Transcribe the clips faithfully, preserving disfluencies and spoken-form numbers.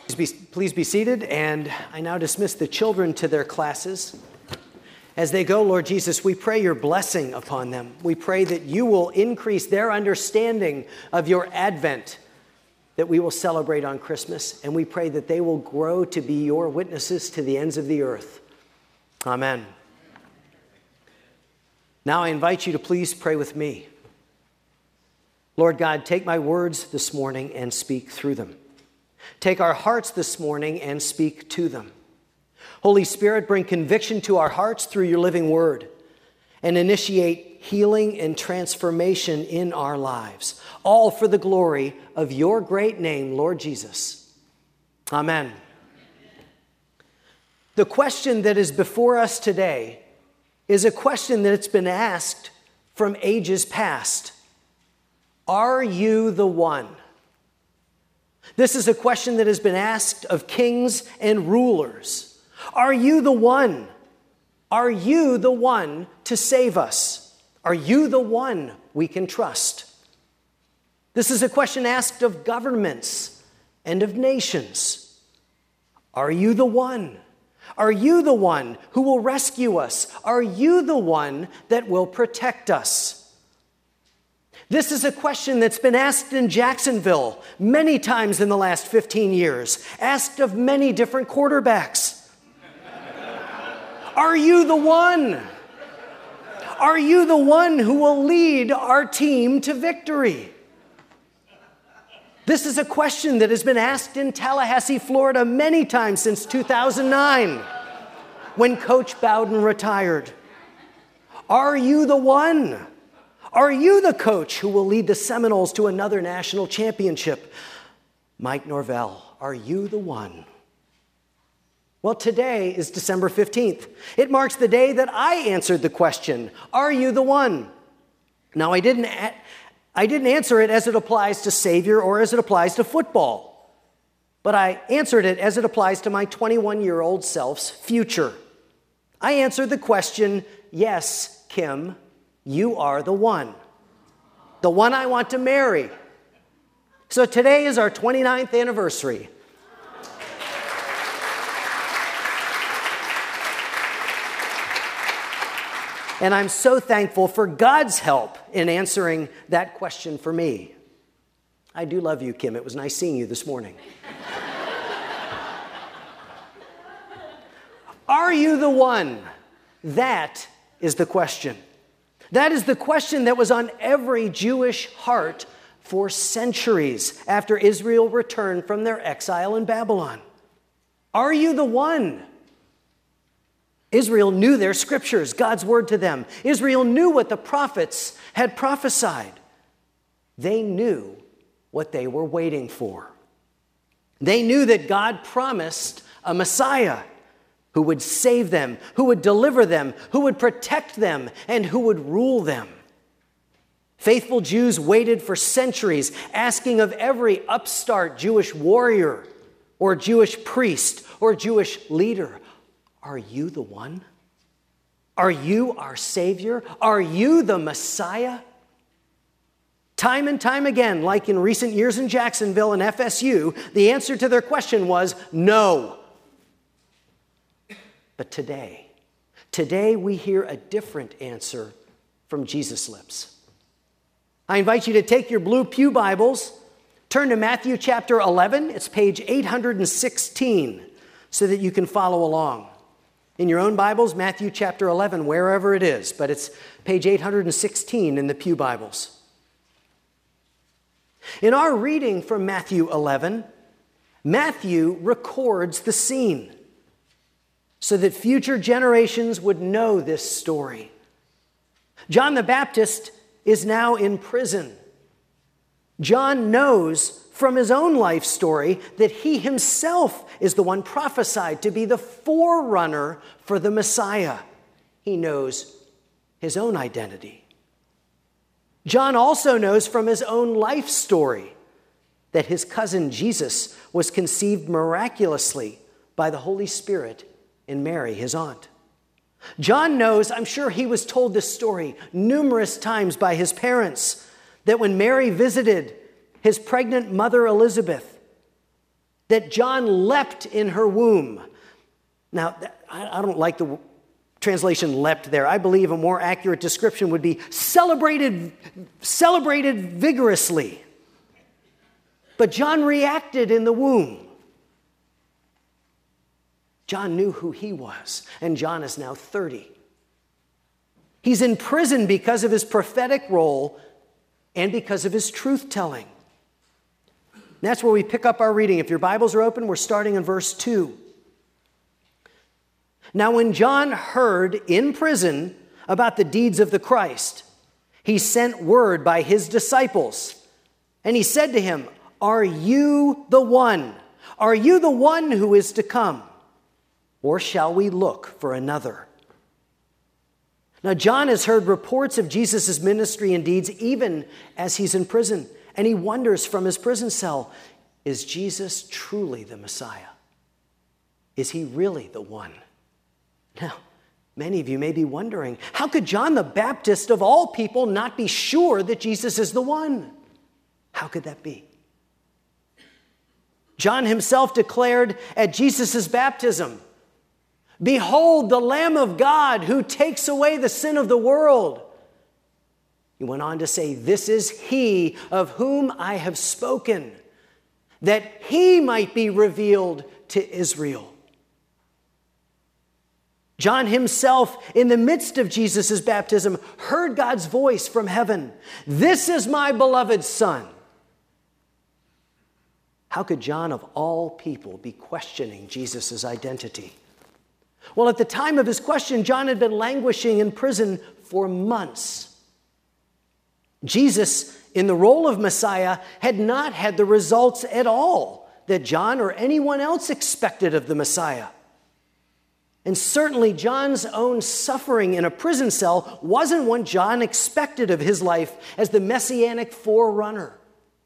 Please be, please be seated, and I now dismiss the children to their classes. As they go, Lord Jesus, we pray your blessing upon them. We pray that you will increase their understanding of your advent that we will celebrate on Christmas, and we pray that they will grow to be your witnesses to the ends of the earth. Amen. Now I invite you to please pray with me. Lord God, take my words this morning and speak through them. Take our hearts this morning and speak to them. Holy Spirit, bring conviction to our hearts through your living word and initiate healing and transformation in our lives, all for the glory of your great name, Lord Jesus. Amen. The question that is before us today is a question that's been asked from ages past. Are you the one? This is a question that has been asked of kings and rulers. Are you the one? Are you the one to save us? Are you the one we can trust? This is a question asked of governments and of nations. Are you the one? Are you the one who will rescue us? Are you the one that will protect us? This is a question that's been asked in Jacksonville many times in the last fifteen years, asked of many different quarterbacks. Are you the one? Are you the one who will lead our team to victory? This is a question that has been asked in Tallahassee, Florida many times since two thousand nine, when Coach Bowden retired. Are you the one? Are you the coach who will lead the Seminoles to another national championship? Mike Norvell, are you the one? Well, today is December fifteenth. It marks the day that I answered the question, are you the one? Now, I didn't, I didn't answer it as it applies to Savior or as it applies to football, but I answered it as it applies to my twenty-one-year-old self's future. I answered the question, yes, Kim, you are the one, the one I want to marry. So today is our twenty-ninth anniversary. And I'm so thankful for God's help in answering that question for me. I do love you, Kim. It was nice seeing you this morning. Are you the one? That is the question. That is the question that was on every Jewish heart for centuries after Israel returned from their exile in Babylon. Are you the one? Israel knew their scriptures, God's word to them. Israel knew what the prophets had prophesied. They knew what they were waiting for. They knew that God promised a Messiah who would save them, who would deliver them, who would protect them, and who would rule them. Faithful Jews waited for centuries, asking of every upstart Jewish warrior or Jewish priest or Jewish leader, are you the one? Are you our Savior? Are you the Messiah? Time and time again, like in recent years in Jacksonville and F S U, the answer to their question was no. But today, today we hear a different answer from Jesus' lips. I invite you to take your blue pew Bibles, turn to Matthew chapter eleven. It's page eight hundred sixteen, so that you can follow along. In your own Bibles, Matthew chapter eleven, wherever it is, but it's page eight hundred sixteen in the pew Bibles. In our reading from Matthew eleven, Matthew records the scene so that future generations would know this story. John the Baptist is now in prison. John knows from his own life story that he himself is the one prophesied to be the forerunner for the Messiah. He knows his own identity. John also knows from his own life story that his cousin Jesus was conceived miraculously by the Holy Spirit in Mary, his aunt. John knows, I'm sure he was told this story numerous times by his parents, that when Mary visited his pregnant mother Elizabeth, that John leapt in her womb. Now, I don't like the translation leapt there. I believe a more accurate description would be celebrated, celebrated vigorously. But John reacted in the womb. John knew who he was, and John is now thirty. He's in prison because of his prophetic role and because of his truth-telling. That's where we pick up our reading. If your Bibles are open, we're starting in verse two. Now, when John heard in prison about the deeds of the Christ, he sent word by his disciples, and he said to him, "Are you the one? Are you the one who is to come? Or shall we look for another?" Now, John has heard reports of Jesus' ministry and deeds even as he's in prison. And he wonders from his prison cell, is Jesus truly the Messiah? Is he really the one? Now, many of you may be wondering, how could John the Baptist of all people not be sure that Jesus is the one? How could that be? John himself declared at Jesus' baptism, "Behold the Lamb of God who takes away the sin of the world." He went on to say, "This is he of whom I have spoken, that he might be revealed to Israel." John himself, in the midst of Jesus' baptism, heard God's voice from heaven, "This is my beloved Son." How could John of all people be questioning Jesus' identity? Well, at the time of his question, John had been languishing in prison for months. Jesus, in the role of Messiah, had not had the results at all that John or anyone else expected of the Messiah. And certainly John's own suffering in a prison cell wasn't what John expected of his life as the messianic forerunner.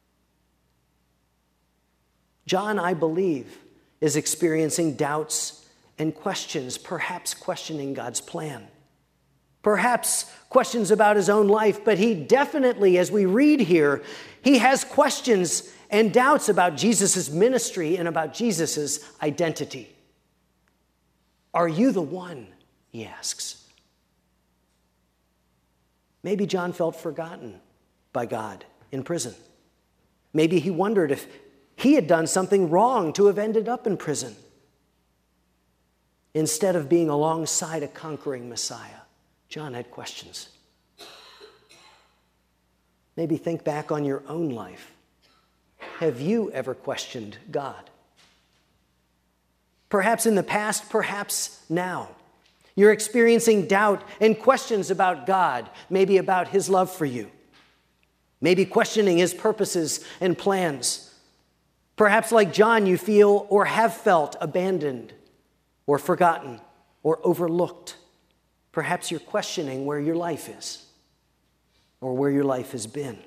John, I believe, is experiencing doubts and questions, perhaps questioning God's plan. Perhaps questions about his own life, but he definitely, as we read here, he has questions and doubts about Jesus' ministry and about Jesus' identity. Are you the one? He asks. Maybe John felt forgotten by God in prison. Maybe he wondered if he had done something wrong to have ended up in prison, instead of being alongside a conquering Messiah. John had questions. Maybe think back on your own life. Have you ever questioned God? Perhaps in the past, perhaps now. You're experiencing doubt and questions about God, maybe about his love for you. Maybe questioning his purposes and plans. Perhaps like John, you feel or have felt abandoned or forgotten or overlooked. Perhaps you're questioning where your life is or where your life has been.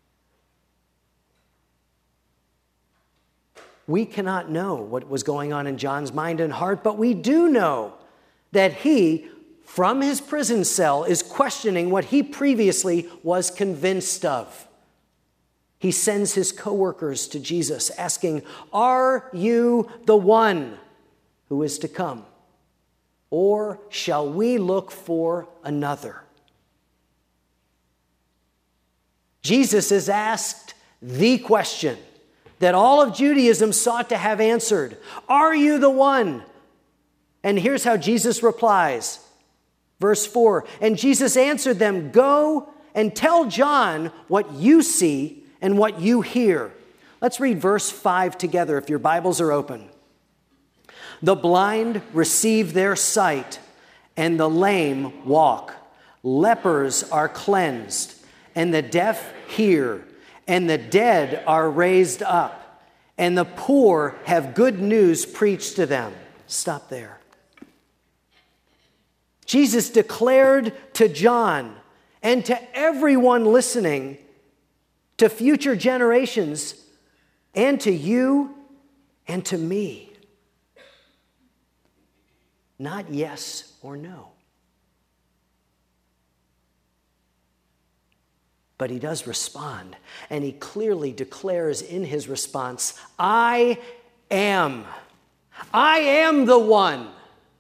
We cannot know what was going on in John's mind and heart, but we do know that he, from his prison cell, is questioning what he previously was convinced of. He sends his coworkers to Jesus asking, "Are you the one who is to come? Or shall we look for another?" Jesus is asked the question that all of Judaism sought to have answered. Are you the one? And here's how Jesus replies. Verse four, "And Jesus answered them, 'Go and tell John what you see and what you hear.'" Let's read verse five together if your Bibles are open. "The blind receive their sight, and the lame walk. Lepers are cleansed, and the deaf hear, and the dead are raised up, and the poor have good news preached to them." Stop there. Jesus declared to John and to everyone listening, to future generations, and to you and to me, not yes or no. But he does respond, and he clearly declares in his response, "I am. I am the one.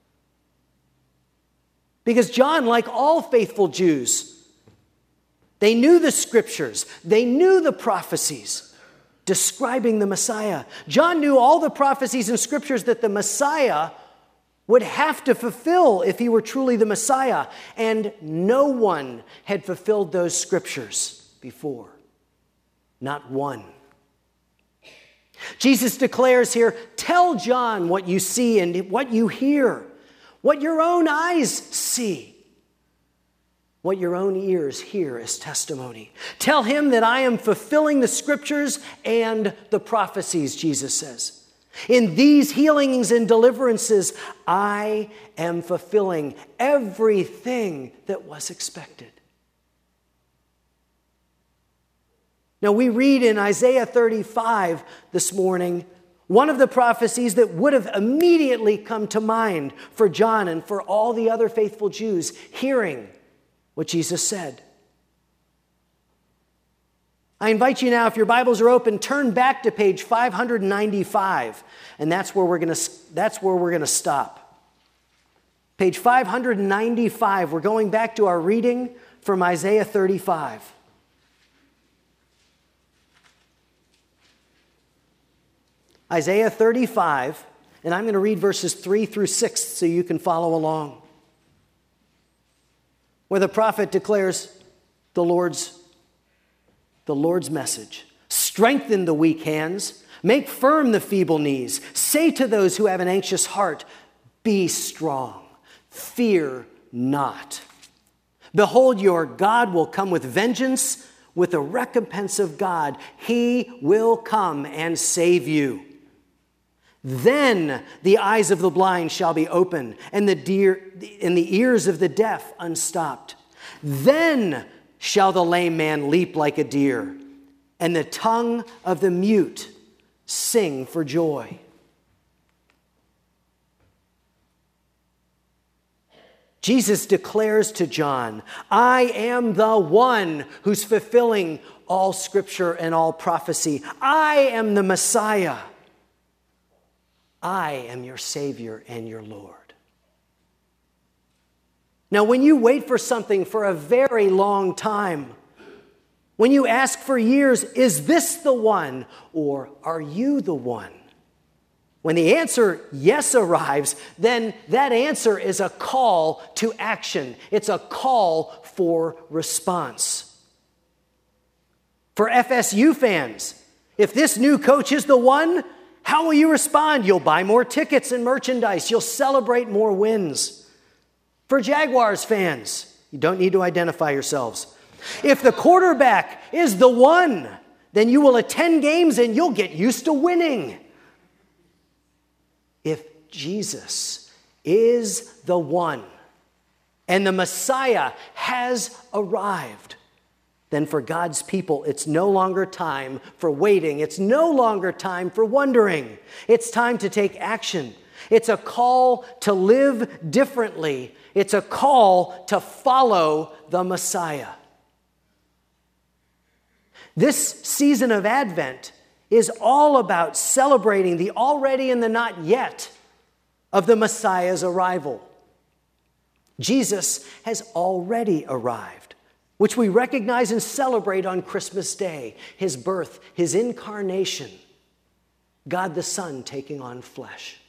Because John, like all faithful Jews, they knew the scriptures. They knew the prophecies describing the Messiah. John knew all the prophecies and scriptures that the Messiah would have to fulfill if he were truly the Messiah. And no one had fulfilled those scriptures before. Not one. Jesus declares here, tell John what you see and what you hear, what your own eyes see, what your own ears hear as testimony. Tell him that I am fulfilling the scriptures and the prophecies, Jesus says. In these healings and deliverances, I am fulfilling everything that was expected. Now, we read in Isaiah thirty-five this morning, one of the prophecies that would have immediately come to mind for John and for all the other faithful Jews hearing what Jesus said. I invite you now, if your Bibles are open, turn back to page five ninety-five, and that's where we're going to that's where we're going to stop. Page five ninety-five, we're going back to our reading from Isaiah thirty-five. Isaiah thirty-five, and I'm going to read verses three through six so you can follow along, where the prophet declares the Lord's, the Lord's message. Strengthen the weak hands, make firm the feeble knees. Say to those who have an anxious heart, be strong, fear not. Behold, your God will come with vengeance, with the recompense of God. He will come and save you. Then the eyes of the blind shall be open, and the deer, and the ears of the deaf unstopped. Then shall the lame man leap like a deer, and the tongue of the mute sing for joy. Jesus declares to John, I am the one who's fulfilling all scripture and all prophecy. I am the Messiah. I am your Savior and your Lord. Now, when you wait for something for a very long time, when you ask for years, is this the one, or are you the one? When the answer yes arrives, then that answer is a call to action. It's a call for response. For F S U fans, if this new coach is the one, how will you respond? You'll buy more tickets and merchandise. You'll celebrate more wins. For Jaguars fans, you don't need to identify yourselves. If the quarterback is the one, then you will attend games and you'll get used to winning. If Jesus is the one and the Messiah has arrived, then for God's people, it's no longer time for waiting. It's no longer time for wondering. It's time to take action. It's a call to live differently. It's a call to follow the Messiah. This season of Advent is all about celebrating the already and the not yet of the Messiah's arrival. Jesus has already arrived, which we recognize and celebrate on Christmas Day, his birth, his incarnation, God the Son taking on flesh.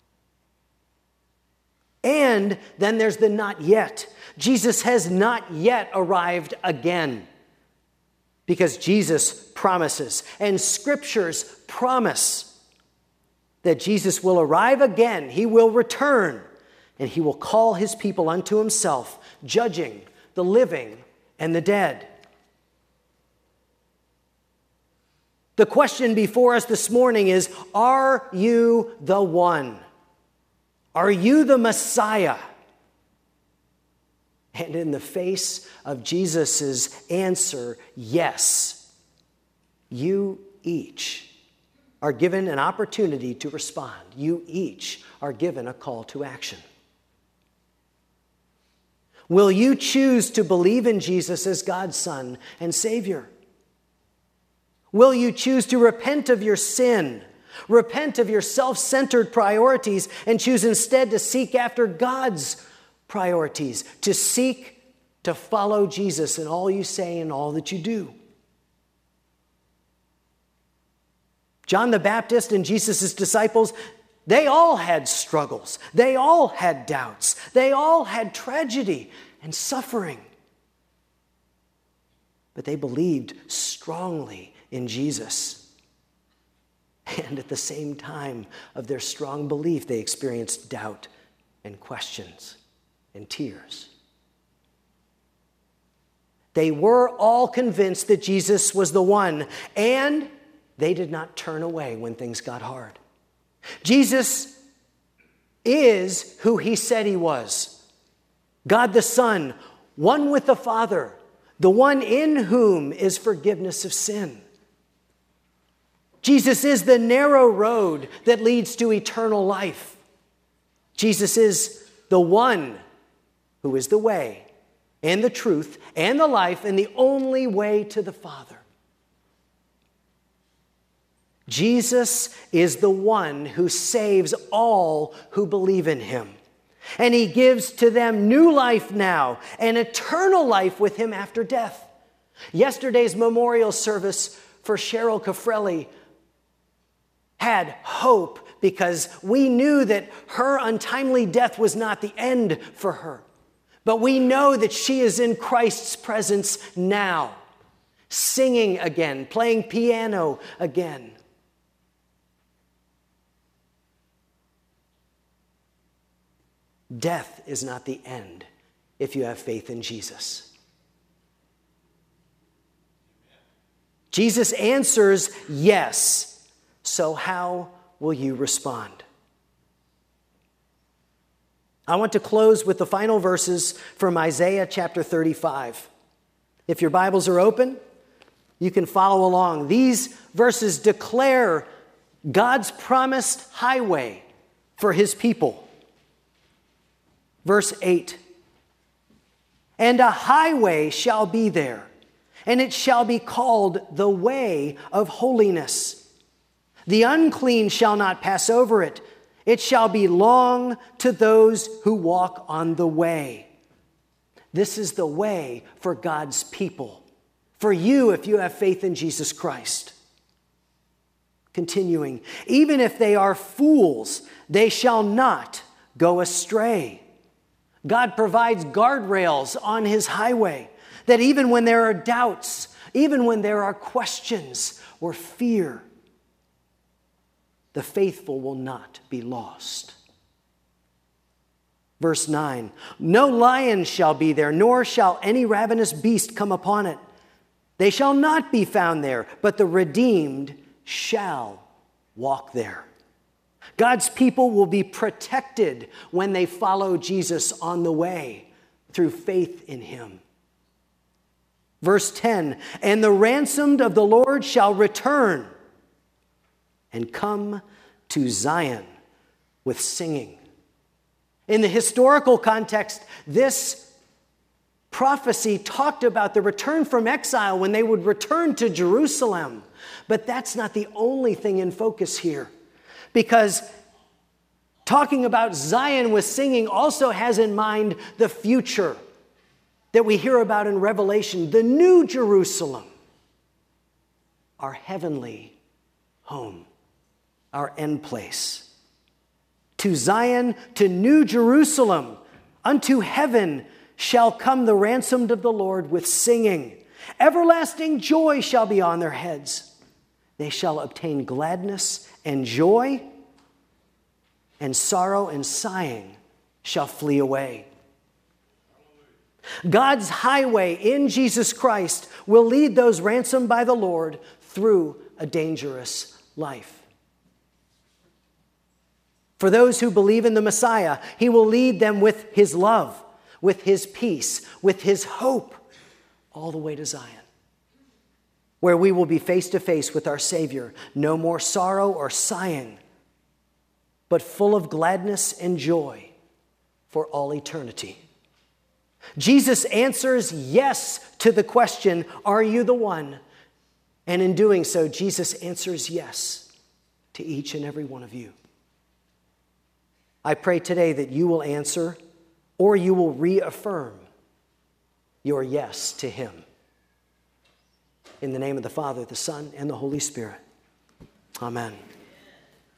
And then there's the not yet. Jesus has not yet arrived again, because Jesus promises, and scriptures promise, that Jesus will arrive again. He will return, and he will call his people unto himself, judging the living and the dead. The question before us this morning is, are you the one? Are you the Messiah? And in the face of Jesus' answer, yes, you each are given an opportunity to respond. You each are given a call to action. Will you choose to believe in Jesus as God's Son and Savior? Will you choose to repent of your sin, Repent of your self-centered priorities and choose instead to seek after God's priorities, to seek to follow Jesus in all you say and all that you do. John the Baptist and Jesus' disciples, they all had struggles. They all had doubts. They all had tragedy and suffering. But they believed strongly in Jesus. And at the same time of their strong belief, they experienced doubt and questions and tears. They were all convinced that Jesus was the one, and they did not turn away when things got hard. Jesus is who he said he was. God the Son, one with the Father, the one in whom is forgiveness of sin. Jesus is the narrow road that leads to eternal life. Jesus is the one who is the way and the truth and the life and the only way to the Father. Jesus is the one who saves all who believe in him. And he gives to them new life now and eternal life with him after death. Yesterday's memorial service for Cheryl Cafrelli had hope because we knew that her untimely death was not the end for her. But we know that she is in Christ's presence now, singing again, playing piano again. Death is not the end if you have faith in Jesus. Jesus answers yes. So how will you respond? I want to close with the final verses from Isaiah chapter thirty-five. If your Bibles are open, you can follow along. These verses declare God's promised highway for his people. Verse eight, and a highway shall be there, and it shall be called the way of holiness. The unclean shall not pass over it. It shall belong to those who walk on the way. This is the way for God's people. For you, if you have faith in Jesus Christ. Continuing, even if they are fools, they shall not go astray. God provides guardrails on his highway that even when there are doubts, even when there are questions or fear, the faithful will not be lost. Verse nine, no lion shall be there, nor shall any ravenous beast come upon it. They shall not be found there, but the redeemed shall walk there. God's people will be protected when they follow Jesus on the way through faith in him. Verse ten, and the ransomed of the Lord shall return and come to Zion with singing. In the historical context, this prophecy talked about the return from exile when they would return to Jerusalem. But that's not the only thing in focus here. Because talking about Zion with singing also has in mind the future that we hear about in Revelation, the new Jerusalem, our heavenly home, our end place. To Zion, to New Jerusalem, unto heaven shall come the ransomed of the Lord with singing. Everlasting joy shall be on their heads. They shall obtain gladness and joy, and sorrow and sighing shall flee away. God's highway in Jesus Christ will lead those ransomed by the Lord through a dangerous life. For those who believe in the Messiah, he will lead them with his love, with his peace, with his hope, all the way to Zion, where we will be face to face with our Savior. No more sorrow or sighing, but full of gladness and joy for all eternity. Jesus answers yes to the question, are you the one? And in doing so, Jesus answers yes to each and every one of you. I pray today that you will answer or you will reaffirm your yes to him. In the name of the Father, the Son, and the Holy Spirit. Amen.